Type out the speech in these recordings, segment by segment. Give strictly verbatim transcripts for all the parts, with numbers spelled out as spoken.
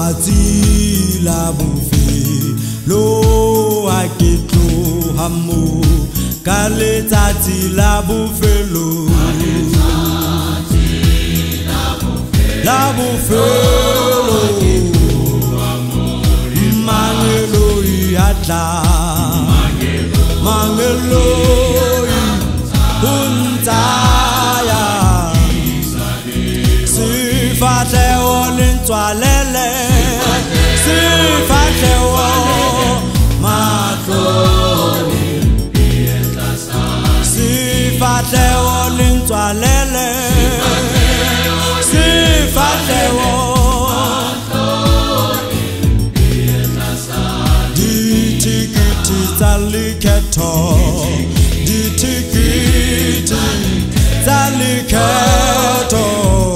Tati la bouffe lo akito hamu kale tati la bouffe lo la bouffe lo mangelo yatla mangelo untaya sifate olintwalele sifate o makro sifate olintwalele sifate o ditikiti taliketo ditikiti taliketo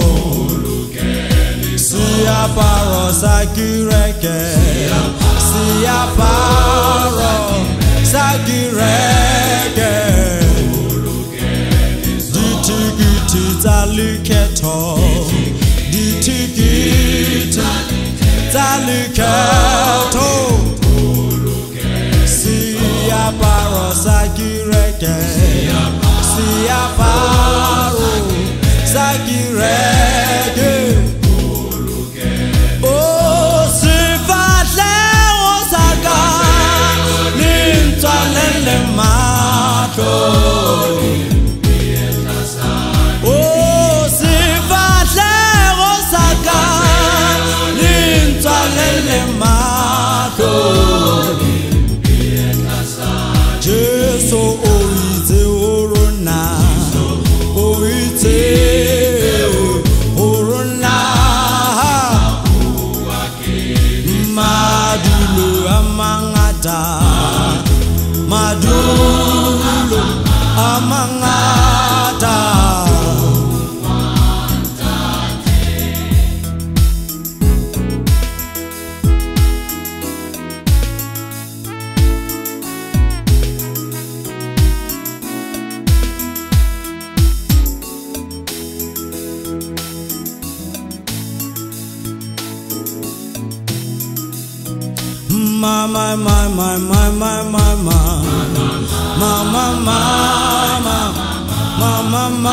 siya paro sagireke siya paro sagireke ditikiti taliketo ditikiti taliketo siya paro sagireke siya paro sagireke oh sifale osaka nintwalele mato oh sifale osaka nintwalele mato Jesu oite orona oite orona madulo amangata madulo amangata My my my my my my my my my my my my my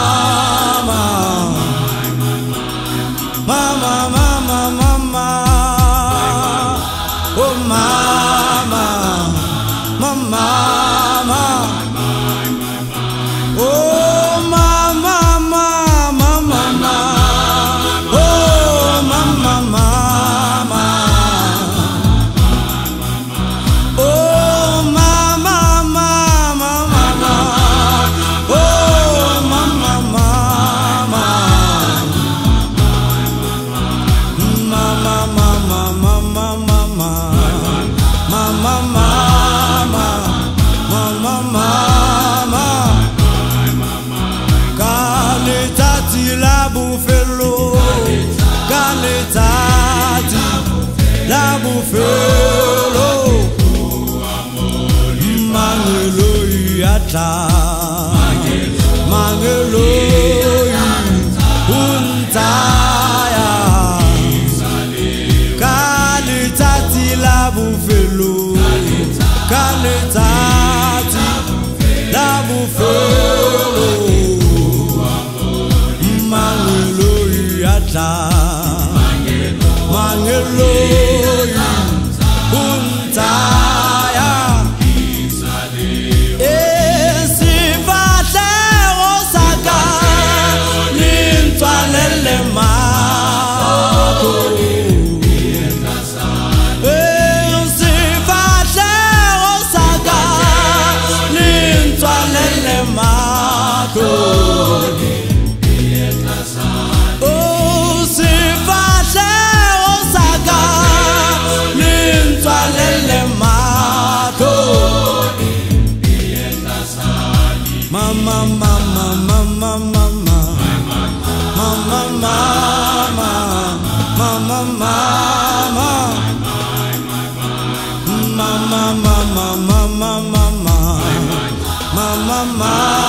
oh mama mama oh mama mama mama oh mama mama oh mama mama mama oh mama mama mama mama mama mama mama mama mama kale tati la bouffe lo kale tati la bouffe lo mangelo yatla mangelo untaya kale tati la bouffe lo kale tati la bouffe lo mangelo yatla mangelo untaya sifate osaka nintwalele mato sifate osaka nintwalele mato oh sifate osaka nintwalele mato mama mama mama mama mama mama mama mama mama mama mama mama mama